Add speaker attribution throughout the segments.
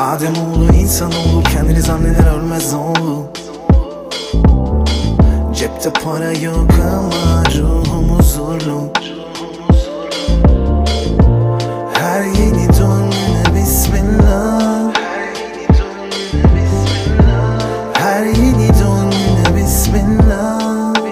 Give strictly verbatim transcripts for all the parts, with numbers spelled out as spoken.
Speaker 1: Ademoğlu insanoğlu kendini zanneder ölmez oğlu. Cepte para yok ama ruhum huzurlu. Her yeni doğum günü bismillah. Her yeni doğum günü bismillah.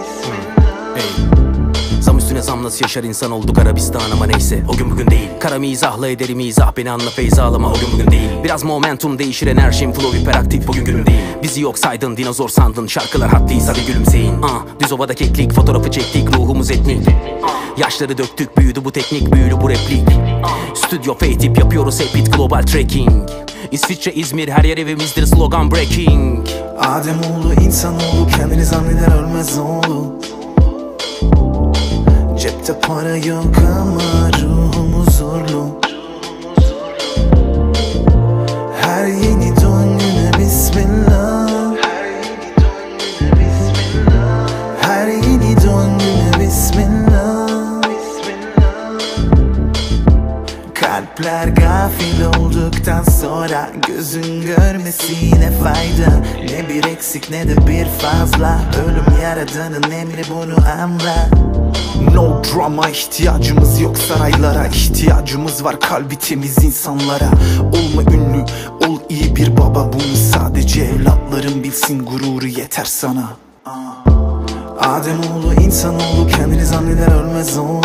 Speaker 2: Zam üstüne zam nasıl yaşar insan olduk Arabistan ama neyse o gün bugün değil. Kara mizahla ederim izah beni anla feyza alama o gün bugün değil. Biraz momentum değişir enerjim flow hiperaktif bugün günüm değil. Bizi yok saydın dinozor sandın şarkılar haddiyse hadi gülümseyin. uh, Düz ovada keklik fotoğrafı çektik ruhumuz etnik. uh, Yaşları döktük büyüdü bu teknik büyülü bu replik. uh, Stüdyo feytip yapıyoruz hep it global trekking. İsviçre İzmir her yer evimizdir slogan breaking.
Speaker 1: Ademoğlu insanoğlu kendini zanneder ölmez oğlu. Cepte para yok ama ruhum huzurlu. Her yeni doğum günü bismillah. Her yeni doğum günü bismillah. Kalpler gafil olduktan sonra gözün görmesine fayda. Ne bir eksik ne de bir fazla. Ölüm yaradanın emri bunu anla. No drama ihtiyacımız yok saraylara. İhtiyacımız var kalbi temiz insanlara. Olma ünlü ol iyi bir baba. Bunu sadece evlatların bilsin gururu yeter sana. Ademoğlu insanoğlu kendini zanneder ölmez oğlu.